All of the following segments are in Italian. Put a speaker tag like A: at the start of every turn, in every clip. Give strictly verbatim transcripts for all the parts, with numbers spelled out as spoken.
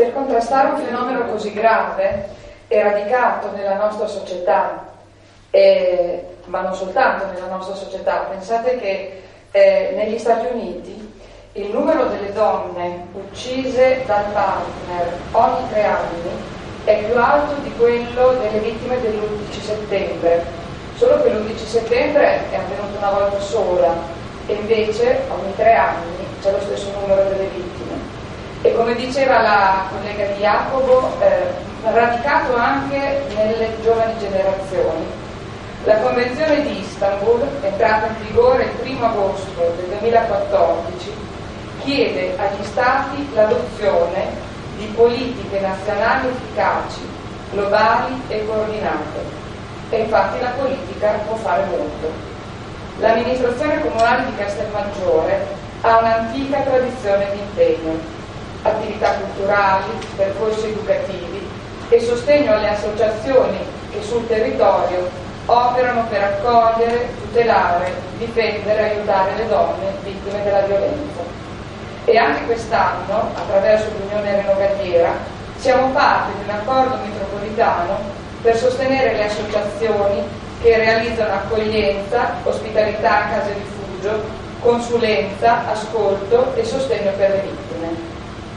A: per contrastare un fenomeno così grave e radicato nella nostra società, eh, ma non soltanto nella nostra società, pensate che eh, negli Stati Uniti il numero delle donne uccise dal partner ogni tre anni è più alto di quello delle vittime dell'undici settembre, solo che l'undici settembre è avvenuto una volta sola e invece ogni tre anni c'è lo stesso numero delle vittime. E come diceva la collega di Jacopo, eh, radicato anche nelle giovani generazioni. La Convenzione di Istanbul, entrata in vigore il primo agosto del duemilaquattordici, chiede agli Stati l'adozione di politiche nazionali efficaci, globali e coordinate. E infatti la politica può fare molto. L'amministrazione comunale di Castelmaggiore ha un'antica tradizione di impegno, attività culturali, percorsi educativi e sostegno alle associazioni che sul territorio operano per accogliere, tutelare, difendere e aiutare le donne vittime della violenza. E anche quest'anno, attraverso l'Unione Renogatiera, siamo parte di un accordo metropolitano per sostenere le associazioni che realizzano accoglienza, ospitalità a case rifugio, consulenza, ascolto e sostegno per le vittime.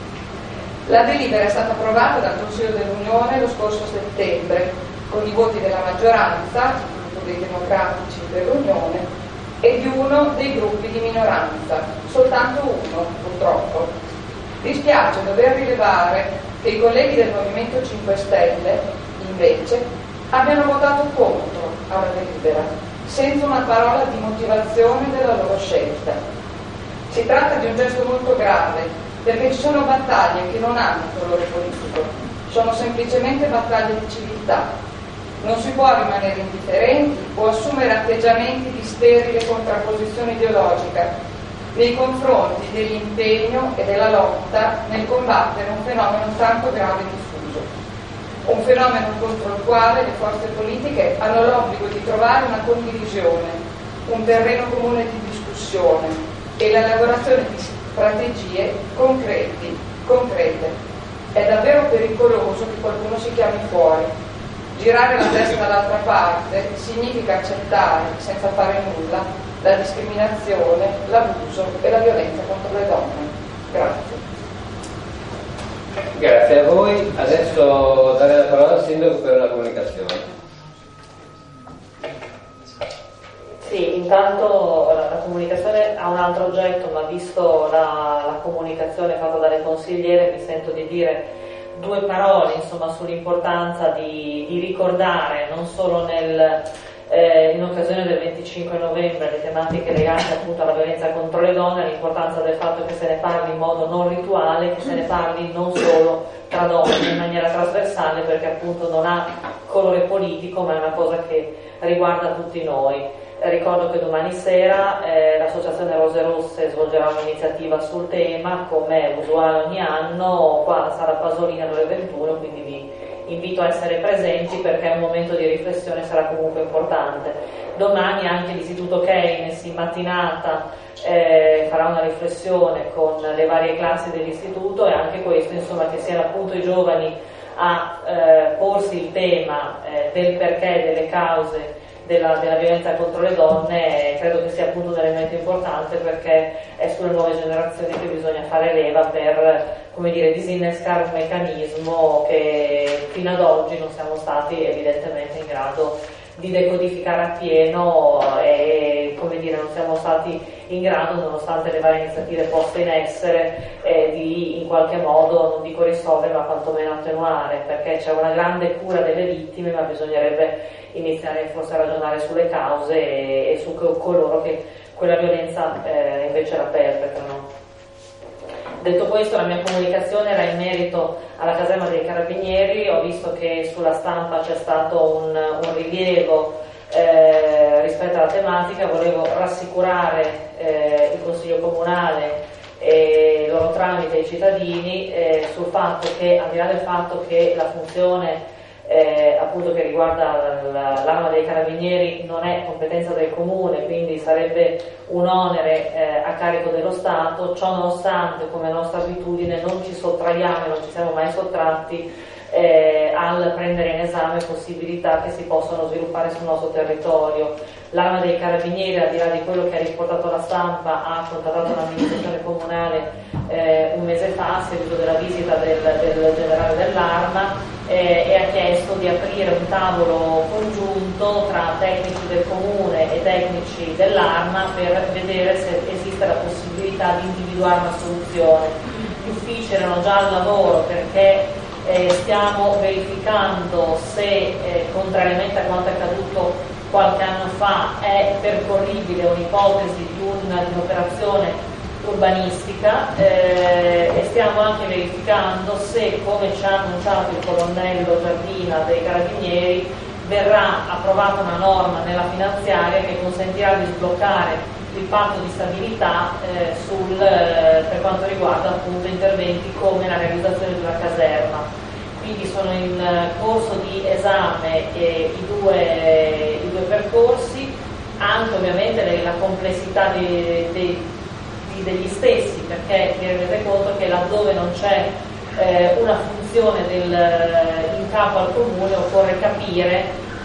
A: La delibera è stata approvata dal Consiglio dell'Unione lo scorso settembre con i voti della maggioranza, il gruppo dei democratici dell'Unione, e di uno dei gruppi di minoranza, soltanto uno purtroppo. Dispiace dover rilevare che i colleghi del Movimento cinque Stelle, invece, abbiano votato contro alla delibera, senza una parola di motivazione della loro scelta. Si tratta di un gesto molto grave, perché ci sono battaglie che non hanno colore politico, sono semplicemente battaglie di civiltà. Non si può rimanere indifferenti o assumere atteggiamenti di sterile contrapposizione ideologica nei confronti dell'impegno e della lotta nel combattere un fenomeno tanto grave e diffuso. Un fenomeno contro il quale le forze politiche hanno l'obbligo di trovare una condivisione, un terreno comune di discussione e l'elaborazione di strategie concreti, concrete. È davvero pericoloso che qualcuno si chiami fuori. Girare la testa dall'altra parte significa accettare, senza fare nulla, la discriminazione, l'abuso e la violenza contro le donne. Grazie.
B: Grazie a voi. Adesso dare la parola al Sindaco per la comunicazione.
C: Sì, intanto la, la comunicazione ha un altro oggetto, ma visto la, la comunicazione fatta dalle consigliere mi sento di dire due parole insomma sull'importanza di, di ricordare non solo nel, eh, in occasione del venticinque novembre le tematiche legate appunto alla violenza contro le donne, l'importanza del fatto che se ne parli in modo non rituale, che se ne parli non solo tra donne in maniera trasversale, perché appunto non ha colore politico ma è una cosa che riguarda tutti noi. Ricordo che domani sera eh, l'Associazione Rose Rosse svolgerà un'iniziativa sul tema, come è usuale ogni anno, qua alla Sala Pasolini alle ore ventuno, quindi vi invito a essere presenti perché un momento di riflessione sarà comunque importante. Domani anche l'Istituto Keynes in mattinata eh, farà una riflessione con le varie classi dell'istituto, e anche questo insomma che siano appunto i giovani a eh, porsi il tema eh, del perché, delle cause Della, della violenza contro le donne, eh, credo che sia appunto un elemento importante, perché è sulle nuove generazioni che bisogna fare leva per, come dire, disinnescare un meccanismo che fino ad oggi non siamo stati evidentemente in grado di decodificare appieno e, come dire, non siamo stati in grado, nonostante le varie iniziative poste in essere, eh, di in qualche modo, non dico risolvere, ma quantomeno attenuare, perché c'è una grande cura delle vittime, ma bisognerebbe iniziare forse a ragionare sulle cause e, e su coloro che quella violenza eh, invece la perpetrano. Detto questo, la mia comunicazione era in merito alla caserma dei Carabinieri. Ho visto che sulla stampa c'è stato un, un rilievo eh, rispetto alla tematica. Volevo rassicurare eh, il Consiglio Comunale e loro tramite i cittadini eh, sul fatto che, al di là del fatto che la funzione eh, eh, appunto che riguarda l'Arma dei Carabinieri non è competenza del Comune, quindi sarebbe un onere eh, a carico dello Stato. Ciò nonostante, come nostra abitudine, non ci sottraiamo e non ci siamo mai sottratti Eh, al prendere in esame possibilità che si possono sviluppare sul nostro territorio. L'Arma dei Carabinieri, al di là di quello che ha riportato la stampa, ha contattato l'amministrazione comunale eh, un mese fa a seguito della visita del, del generale dell'Arma eh, e ha chiesto di aprire un tavolo congiunto tra tecnici del comune e tecnici dell'Arma per vedere se esiste la possibilità di individuare una soluzione. Gli uffici erano già al lavoro perché Eh, stiamo verificando se, eh, contrariamente a quanto è accaduto qualche anno fa, è percorribile un'ipotesi di, un, di un'operazione urbanistica eh, e stiamo anche verificando se, come ci ha annunciato il colonnello Giardina dei Carabinieri, verrà approvata una norma nella finanziaria che consentirà di sbloccare il patto di stabilità eh, sul, eh, per quanto riguarda appunto interventi come la realizzazione di una caserma. Quindi sono in corso di esame eh, i, due, i due percorsi, anche ovviamente la complessità di, di, di, degli stessi, perché vi rendete conto che laddove non c'è eh, una funzione del, in capo al comune occorre capire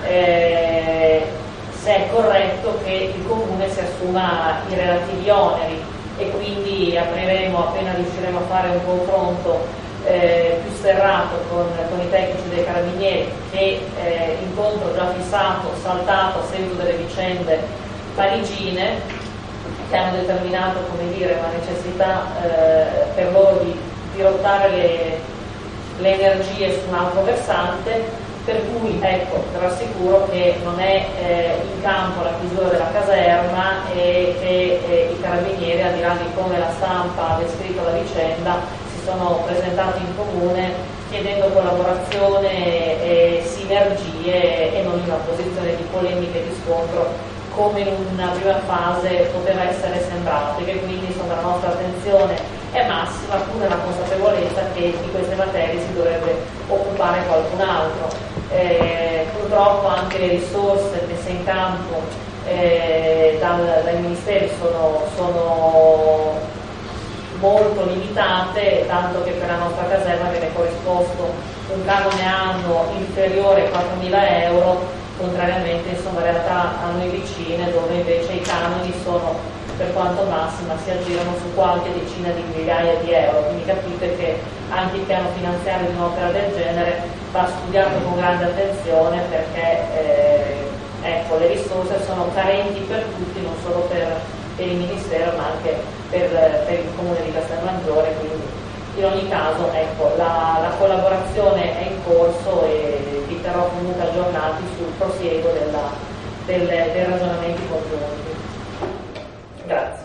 C: eh, se è corretto che il comune si assuma i relativi oneri, e quindi apriremo, appena riusciremo a fare un confronto eh, più serrato con, con i tecnici dei Carabinieri, che eh, incontro già fissato, saltato a seguito delle vicende parigine che hanno determinato, come dire, la necessità eh, per loro di dirottare le, le energie su un altro versante. Per cui ecco, vi rassicuro che non è eh, in campo la chiusura della caserma e che eh, i Carabinieri, al di là di come la stampa ha descritto la vicenda, si sono presentati in comune chiedendo collaborazione e sinergie e non in una posizione di polemica e di scontro come in una prima fase poteva essere sembrato, e che quindi insomma, la nostra attenzione è massima, pur nella consapevolezza che di queste materie si dovrebbe occupare qualcun altro. Eh, purtroppo anche le risorse messe in campo eh, dal, dai ministeri sono, sono molto limitate, tanto che per la nostra caserma viene corrisposto un canone annuo inferiore ai quattromila euro, contrariamente insomma in realtà a noi vicine, dove invece i canoni sono, per quanto massima, si aggirano su qualche decina di migliaia di euro. Quindi capite che anche il piano finanziario di un'opera del genere va studiato con grande attenzione, perché eh, ecco, le risorse sono carenti per tutti, non solo per, per il Ministero ma anche per, per il Comune di Castelmaggiore. Quindi in ogni caso ecco, la, la collaborazione è in corso e vi terrò comunque aggiornati sul prosieguo della, del, dei ragionamenti congiunti. Grazie.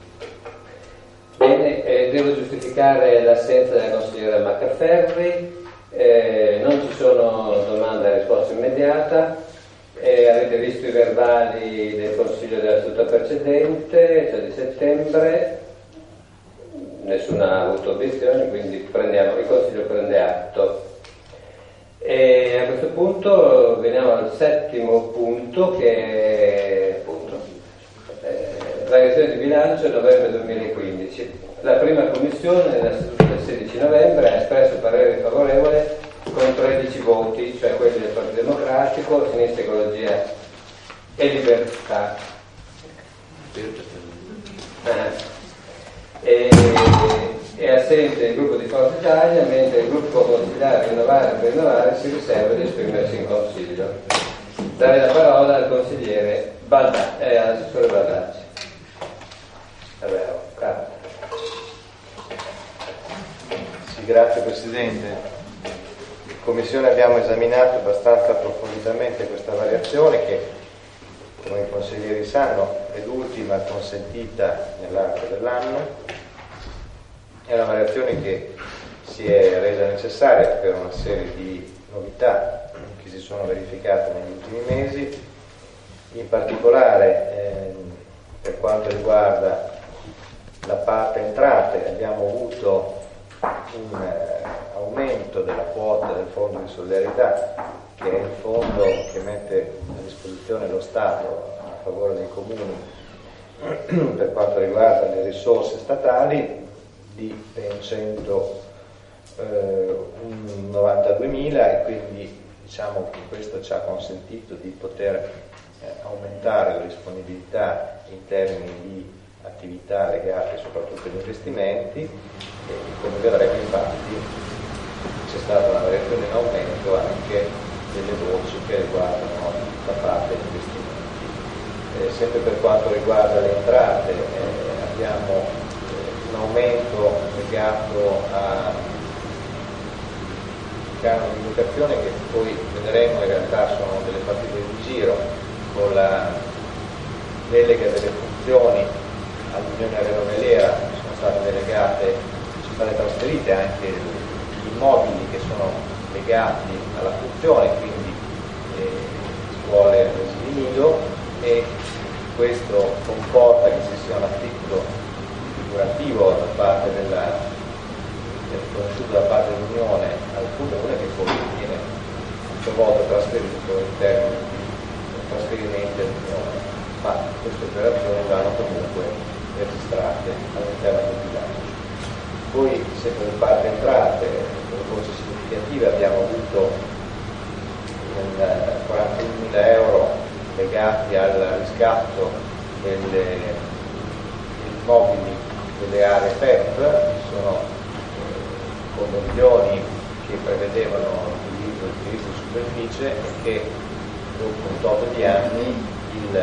B: Bene, eh, devo giustificare l'assenza della consigliera Maccaferri, eh, non ci sono domande a risposta immediata, eh, avete visto i verbali del Consiglio della seduta precedente, cioè di settembre, nessuno ha avuto obiezioni, quindi prendiamo, il Consiglio prende atto. E a questo punto veniamo al settimo punto, che è appunto eh, la lezione di bilancio novembre duemilaquindici. La prima commissione nella seduta del sedici novembre ha espresso parere favorevole con tredici voti, cioè quelli del Partito Democratico, Sinistra Ecologia e Libertà. Eh. E, è assente il gruppo di Forza Italia, mentre il gruppo consigliare Rinnovare per Rinnovare si riserva di esprimersi in Consiglio. Dare la parola al consigliere Baldacci, eh, all'assessore Baldacci. Vabbè, oh,
D: sì, grazie Presidente. In Commissione abbiamo esaminato abbastanza approfonditamente questa variazione che, come i consiglieri sanno, è l'ultima consentita nell'arco dell'anno. È una variazione che si è resa necessaria per una serie di novità che si sono verificate negli ultimi mesi, in particolare ehm, per quanto riguarda la parte entrate abbiamo avuto un eh, aumento della quota del Fondo di solidarietà che è il fondo che mette a disposizione lo Stato a favore dei comuni per quanto riguarda le risorse statali, di ben centonovantaduemila, e quindi diciamo che questo ci ha consentito di poter eh, aumentare la disponibilità in termini di attività legate soprattutto agli investimenti, e come vedremo infatti c'è stata una variazione in aumento anche delle voci che riguardano la parte degli investimenti. Eh, sempre per quanto riguarda le entrate eh, abbiamo eh, un aumento legato a canoni di educazione che poi vedremo in realtà sono delle partite di giro con la delega delle funzioni all'Unione Aeronavaliera. Sono state delegate, sono state trasferite anche gli immobili che sono legati alla funzione, quindi eh, scuole asili nido, e questo comporta che ci sia un affitto figurativo da parte della, riconosciuto da parte dell'Unione al Comune, che poi viene a sua volta trasferito in termini di trasferimenti all'Unione, ma queste operazioni vanno comunque registrate all'interno del bilancio. Poi, sempre per parte entrate, per voci significative, abbiamo avuto quarantunomila euro legati al riscatto delle immobili delle aree P E P, che sono eh, convenzioni che prevedevano l'utilizzo di superficie e che dopo un tot di anni il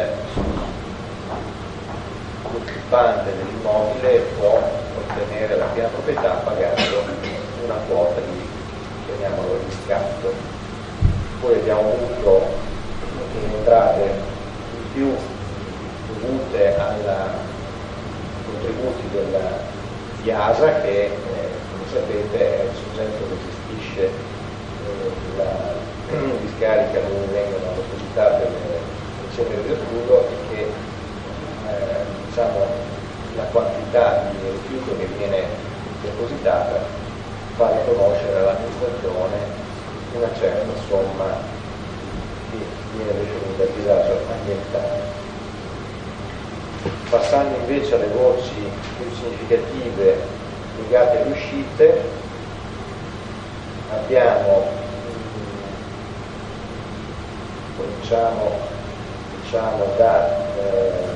D: l'occupante dell'immobile può ottenere la piena proprietà pagando una quota di, chiamiamolo, riscatto. Poi abbiamo avuto in entrate in più dovute ai contributi della IASA, che eh, come sapete è il soggetto che gestisce eh, la discarica dove vengono depositate le ceneri del Culo, e che eh, diciamo la quantità di rifiuto che viene depositata fa riconoscere all'amministrazione una certa somma che viene definita disagio ambientale. Passando invece alle voci più significative legate alle uscite, abbiamo cominciamo diciamo da eh,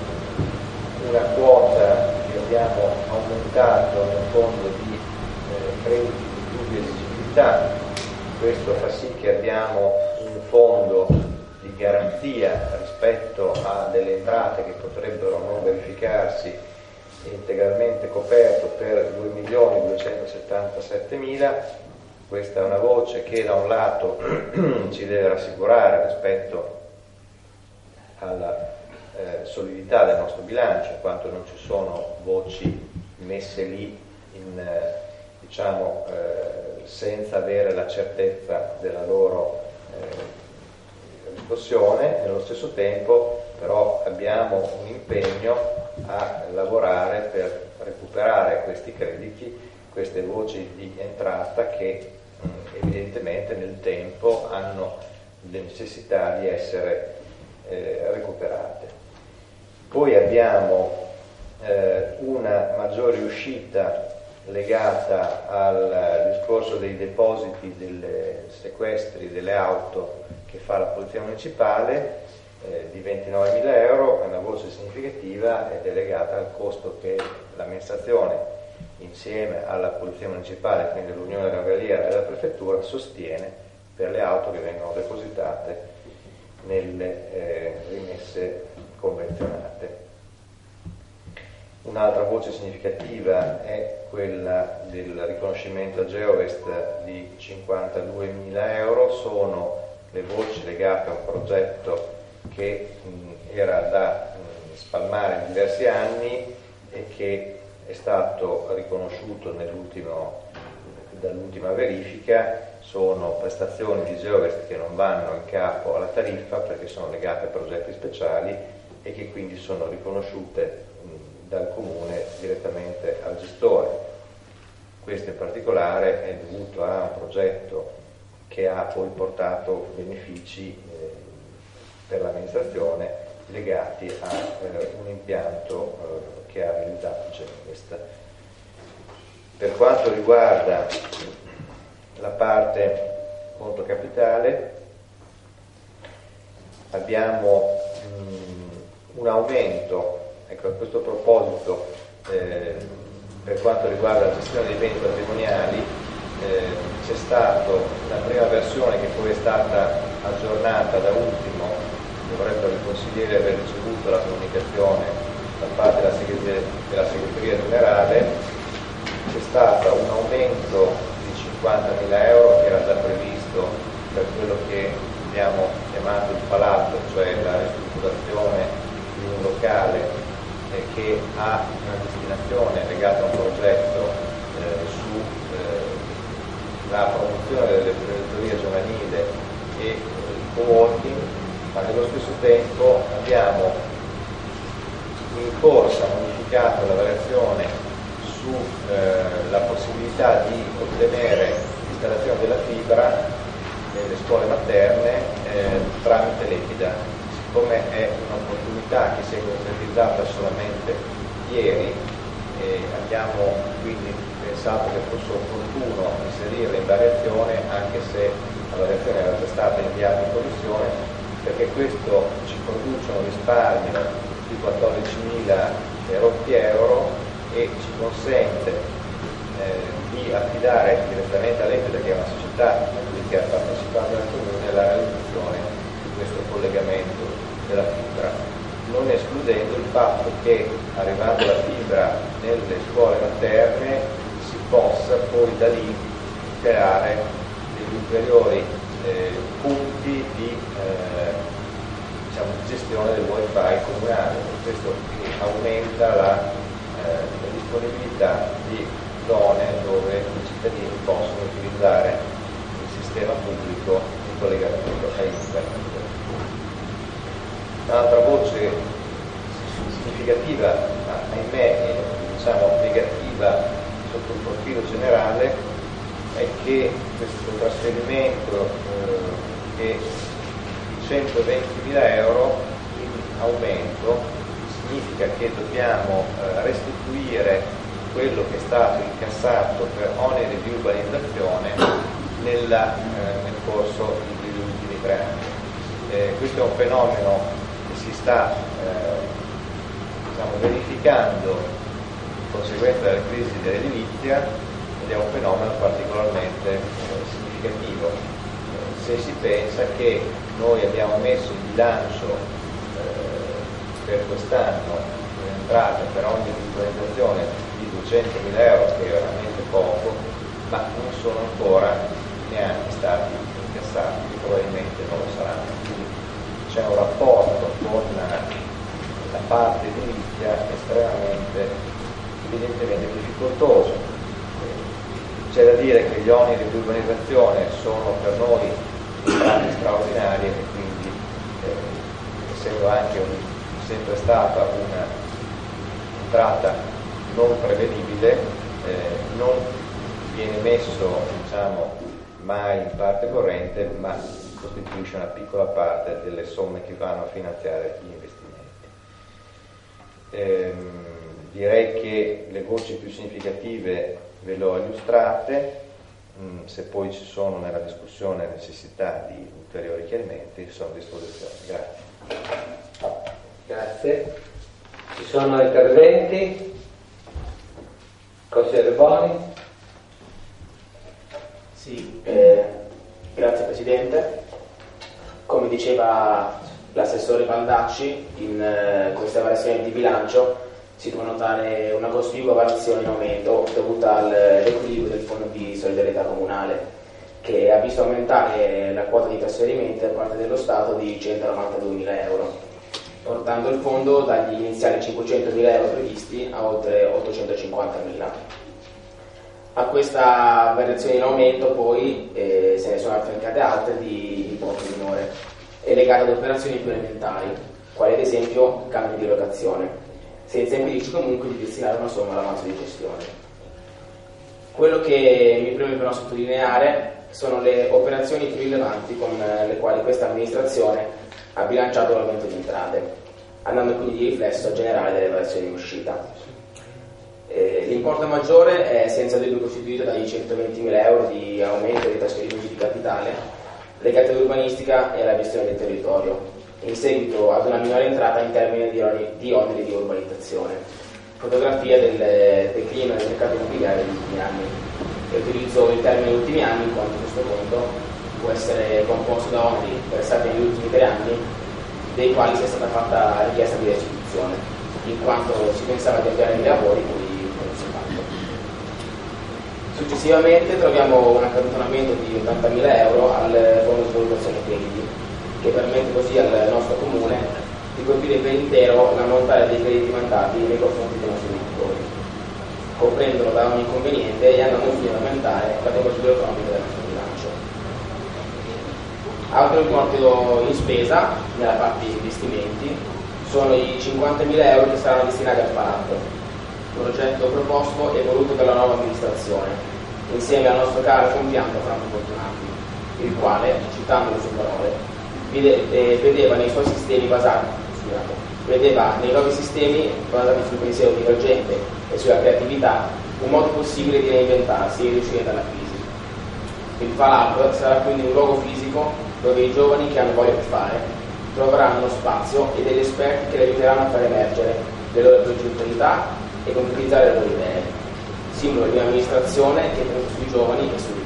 D: una quota che abbiamo aumentato nel fondo di eh, crediti di dubbia esigibilità. Questo fa sì che abbiamo un fondo di garanzia rispetto a delle entrate che potrebbero non verificarsi, integralmente coperto per due milioni duecentosettantasettemila. Questa è una voce che da un lato ci deve rassicurare rispetto alla eh, solidità del nostro bilancio, in quanto non ci sono voci messe lì in, eh, diciamo, eh, senza avere la certezza della loro eh, riscossione. Nello stesso tempo però abbiamo un impegno a lavorare per recuperare questi crediti, queste voci di entrata che mh, evidentemente nel tempo hanno le necessità di essere eh, recuperate. Poi abbiamo eh, una maggiore uscita legata al discorso dei depositi, dei sequestri delle auto che fa la Polizia Municipale, eh, di ventinovemila euro, è una voce significativa ed è legata al costo che l'amministrazione insieme alla Polizia Municipale, quindi l'Unione Aeronavaliera e la Prefettura, sostiene per le auto che vengono depositate nelle eh, rimesse convenzionate. Un'altra voce significativa è quella del riconoscimento a Geovest di cinquantaduemila euro, sono le voci legate a un progetto che mh, era da mh, spalmare in diversi anni e che è stato riconosciuto nell'ultimo, dall'ultima verifica. Sono prestazioni di Geovest che non vanno in capo alla tariffa perché sono legate a progetti speciali e che quindi sono riconosciute dal Comune direttamente al gestore. Questo in particolare è dovuto a un progetto che ha poi portato benefici eh, per l'amministrazione legati a eh, un impianto eh, che ha realizzato Genovest. Per quanto riguarda la parte conto capitale, abbiamo mh, un aumento, ecco, a questo proposito, eh, per quanto riguarda la gestione dei beni patrimoniali, eh, c'è stata la prima versione che poi è stata aggiornata da ultimo, dovrebbe il consigliere aver ricevuto la comunicazione da parte della segreteria, della segreteria generale. C'è stato un aumento di cinquantamila euro che era già previsto per quello che abbiamo chiamato il palazzo, cioè la ristrutturazione di un locale eh, che ha una destinazione legata a un progetto eh, sulla eh, promozione dell'imprenditoria giovanile e eh, il co-working, ma nello stesso tempo abbiamo in corsa modificato la variazione sulla eh, possibilità di ottenere l'installazione della fibra nelle scuole materne eh, tramite l'Epida. Siccome è un'opportunità che si è concretizzata solamente ieri, eh, abbiamo quindi pensato che fosse opportuno inserirla in variazione, anche se la variazione era già stata inviata in commissione, perché questo ci produce un risparmio di quattordicimila euro e ci consente eh, di affidare direttamente all'Epida, che è una società che ha partecipato al comune, alla realizzazione di questo collegamento della fibra, non escludendo il fatto che arrivando la fibra nelle scuole materne si possa poi da lì creare degli ulteriori eh, punti di eh, diciamo, gestione del wifi comunale. Questo aumenta la, eh, la disponibilità di zone dove i cittadini possono utilizzare sistema pubblico di collegamento a internet. Un'altra voce significativa, ma ahimè diciamo negativa sotto il profilo generale, è che questo trasferimento eh, che di centoventimila euro in aumento significa che dobbiamo eh, restituire quello che è stato incassato per oneri di urbanizzazione Nella, eh, nel corso degli ultimi tre anni. Eh, questo è un fenomeno che si sta eh, diciamo, verificando in conseguenza della crisi dell'edilizia ed è un fenomeno particolarmente eh, significativo. Eh, se si pensa che noi abbiamo messo in bilancio eh, per quest'anno un'entrata per ogni visualizzazione di duecentomila euro, che è veramente poco, ma non sono ancora neanche stati incassati, che probabilmente non lo saranno. Quindi c'è un rapporto con la parte edilizia estremamente, evidentemente difficoltoso. C'è da dire che gli oneri di urbanizzazione sono per noi entrate straordinarie e quindi eh, essendo anche un, sempre stata una entrata non prevedibile, eh, non viene messo diciamo mai in parte corrente, ma costituisce una piccola parte delle somme che vanno a finanziare gli investimenti. Ehm, direi che le voci più significative ve le ho illustrate, mm, se poi ci sono nella discussione necessità di ulteriori chiarimenti sono a disposizione. Grazie.
B: Grazie. Ci sono interventi? Consigliere Boni?
E: Sì, eh, grazie Presidente. Come diceva l'assessore Baldacci, in eh, questa variazione di bilancio si può notare una cospicua variazione in aumento dovuta all'equilibrio del Fondo di solidarietà comunale, che ha visto aumentare la quota di trasferimento da parte dello Stato di centonovantaduemila euro, portando il fondo dagli iniziali cinquecentomila euro previsti a oltre ottocentocinquantamila. A questa variazione in aumento poi eh, se ne sono affiancate altre di importo minore e legate ad operazioni più elementari, quali ad esempio cambio di locazione, senza impedire comunque di destinare una somma all'avanzo di gestione. Quello che mi preme però sottolineare sono le operazioni più rilevanti con le quali questa amministrazione ha bilanciato l'aumento di entrate, andando quindi di riflesso generale delle variazioni in uscita. Eh, l'importo maggiore è senza dubbio costituito dai centoventimila euro di aumento dei trasferimenti di capitale legati all'urbanistica e alla gestione del territorio, in seguito ad una minore entrata in termini di, oneri di, oneri di urbanizzazione, fotografia del declino del mercato immobiliare negli ultimi anni. E utilizzo il termine ultimi anni in quanto questo conto può essere composto da oneri versati negli ultimi tre anni, dei quali sia stata fatta richiesta di restituzione, in quanto si pensava di avviare i lavori, poi non si è fatto. Successivamente troviamo un accantonamento di ottantamila euro al fondo di valutazione crediti, che permette così al nostro comune di colpire per intero l'ammontare dei crediti mandati nei confronti dei nostri genitori, coprendono da ogni inconveniente e andando fino ad aumentare la copertura economica del nostro bilancio. Altro importo in spesa, nella parte investimenti, sono i cinquantamila euro che saranno destinati al palazzo, progetto proposto e voluto dalla nuova amministrazione, insieme al nostro caro compianto Franco Fortunati, il quale, citando le sue parole, vedeva nei suoi sistemi basati, scusate, vedeva nei nuovi sistemi basati sul pensiero divergente e sulla creatività un modo possibile di reinventarsi e riuscire dalla crisi. Il Falab sarà quindi un luogo fisico dove i giovani che hanno voglia di fare troveranno uno spazio e degli esperti che li aiuteranno a far emergere le loro progettualità e concretizzare le loro idee, simbolo di un'amministrazione che punta sui giovani e sui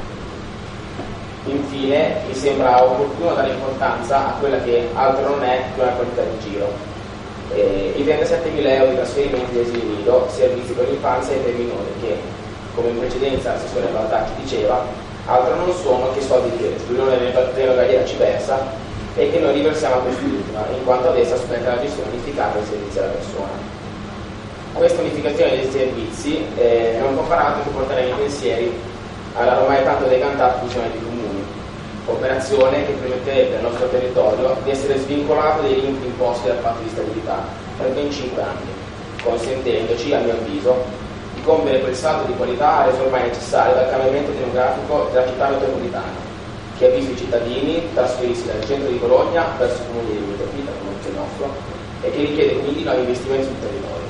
E: Infine, mi sembra opportuno dare importanza a quella che altro non è che una qualità di giro. Eh, I trentasettemila euro di trasferimenti di asili nido, servizi per l'infanzia e per i minori, che, come in precedenza l'assessore Baldacci diceva, altro non sono che soldi che l'Unione Galliera ci versa e che noi riversiamo a quest'ultima, in quanto ad essa spetta la gestione unificata dei servizi alla persona. Questa unificazione dei servizi eh, non può far altro che portare nei pensieri alla ormai tanto decantata fusione di comuni, operazione che permetterebbe al nostro territorio di essere svincolato dai limiti imposti dal patto di stabilità per ben cinque anni, consentendoci, a mio avviso, di compiere quel salto di qualità reso ormai necessario dal cambiamento demografico della città metropolitana, che ha visto i cittadini trasferirsi dal centro di Bologna verso i comuni di Mitropita, come il nostro, e che richiede quindi nuovi investimenti sul territorio.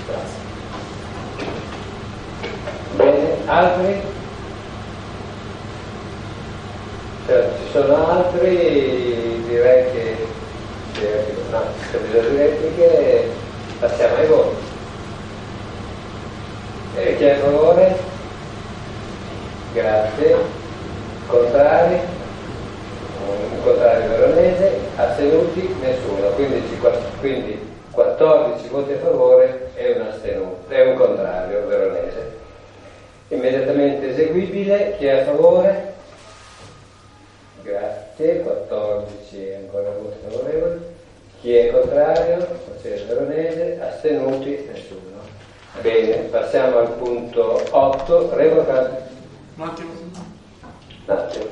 E: Grazie.
B: Bene, altri? Cioè, ci sono altri, direi che se no, c'è bisogno di repliche, passiamo ai voti. E chi è a favore? Grazie. Contrari? Un contrario veronese. Astenuti? Nessuno. quindici, quindi quattordici voti a favore e un astenuto, e un contrario veronese. Immediatamente eseguibile. Chi è a favore? Grazie, quattordici ancora voti favorevoli. Chi è contrario? Consigliere Veronese. Astenuti? Nessuno. Bene, passiamo al punto otto. Revoca.
F: Un attimo.
B: Un attimo.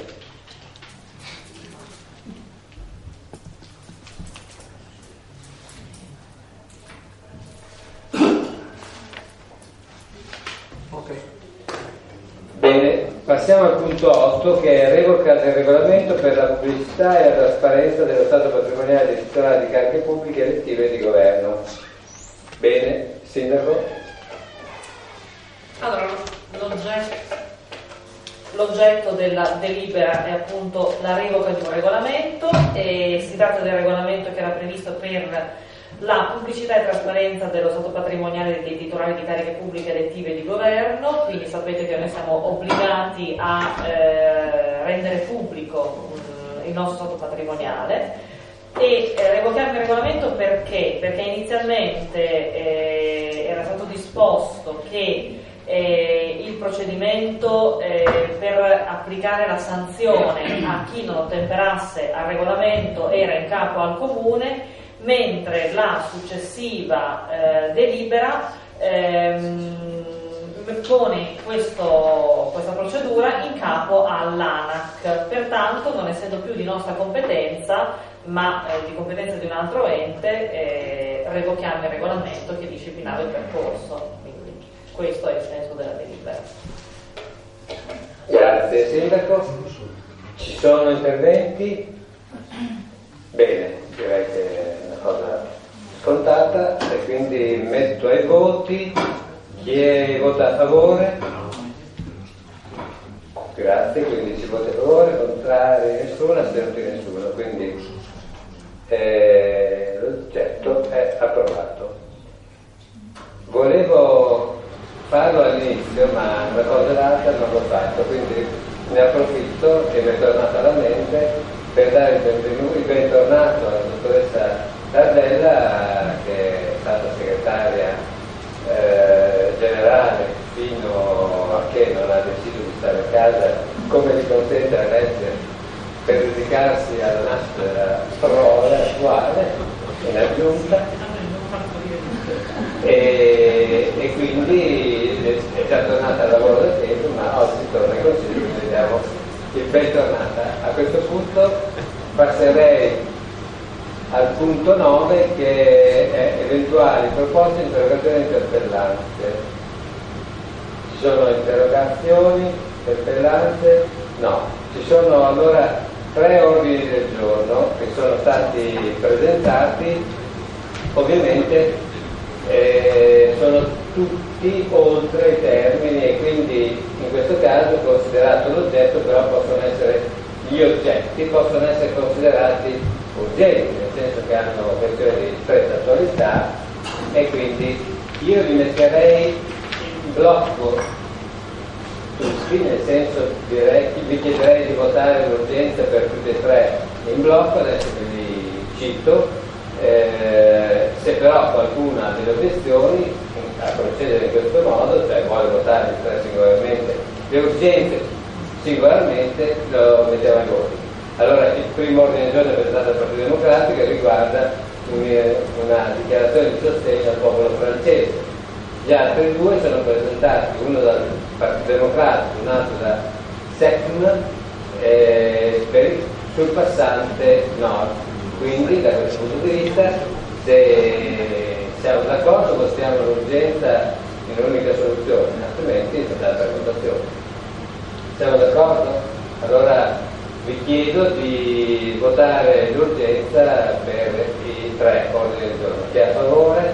F: Ok.
B: Bene, passiamo al punto otto, che è revoca del regolamento per la pubblicità e la trasparenza dello stato patrimoniale dei titolari di cariche pubbliche elettive e di governo. Bene, Sindaco.
C: Allora, l'oggetto, l'oggetto della delibera è appunto la revoca di un regolamento, e si tratta del regolamento che era previsto per la pubblicità e trasparenza dello stato patrimoniale dei titolari di cariche pubbliche elettive e di governo. Quindi sapete che noi siamo obbligati a eh, rendere pubblico mh, il nostro stato patrimoniale, e eh, revochiamo il regolamento perché? Perché inizialmente eh, era stato disposto che eh, il procedimento eh, per applicare la sanzione a chi non ottemperasse al regolamento era in capo al comune, mentre la successiva eh, delibera ehm, pone questo, questa procedura in capo all'ANAC. Pertanto, non essendo più di nostra competenza, ma eh, di competenza di un altro ente, eh, revochiamo il regolamento che disciplinava il percorso. Quindi questo è il senso della delibera.
B: Grazie. Grazie Sindaco. Ci sono interventi? Bene, direi che è una cosa scontata e quindi metto ai voti. Chi è, vota a favore? Grazie, quindi si vota a favore, contrari nessuno, astenuti nessuno, quindi eh, l'oggetto è approvato. Volevo farlo all'inizio, ma una cosa data non l'ho fatto, quindi ne approfitto e mi è tornato alla mente per dare il benvenuto, il bentornato alla dottoressa Tardella, che è stata segretaria eh, generale fino a che non ha deciso di stare a casa, come gli consente la legge, per dedicarsi alla nostra prole attuale in aggiunta. E, e quindi è già tornata al lavoro da tempo, ma oggi torna in consiglio, quindi vediamo il bentornata. A questo punto passerei al punto nove, che è eventuali proposte, interrogazioni e interpellanze. Ci sono interrogazioni, interpellanze? No. Ci sono allora tre ordini del giorno che sono stati presentati, ovviamente Eh, sono tutti oltre i termini e quindi in questo caso, considerato l'oggetto, però possono essere, gli oggetti possono essere considerati urgenti, nel senso che hanno questioni di stretta attualità, e quindi io li metterei in blocco tutti, nel senso direi, vi chiederei di votare l'urgenza per tutti e tre in blocco, adesso ve li cito. Eh, se però qualcuno ha delle obiezioni a procedere in questo modo, cioè vuole votare le tre singolarmente, le urgenze singolarmente, lo mettiamo ai voti. Allora il primo ordine del giorno è presentato dal Partito Democratico e riguarda un, una dichiarazione di sostegno al popolo francese. Gli altri due sono presentati, uno dal Partito Democratico, un altro da S E C M, eh, per, sul passante nord. Quindi da questo punto di vista, se siamo d'accordo, votiamo l'urgenza in un'unica soluzione, altrimenti si dà per votazione. Siamo d'accordo? Allora vi chiedo di votare l'urgenza per i tre ordini del giorno. Chi è a favore?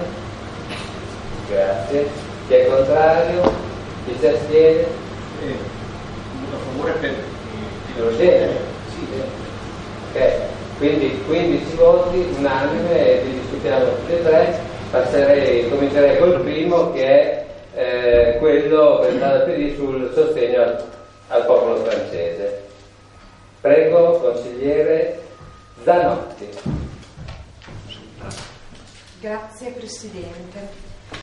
B: Grazie. Chi è contrario? Chi si astiene?
F: Eh, a favore per
B: l'urgenza? Sì. Ok. Quindi quindici voti unanime e li discutiamo tutti e tre. Passerei, comincerei col primo, che è eh, quello presentato dal P D sul sostegno al, al popolo francese. Prego, consigliere Zanotti.
G: Grazie Presidente.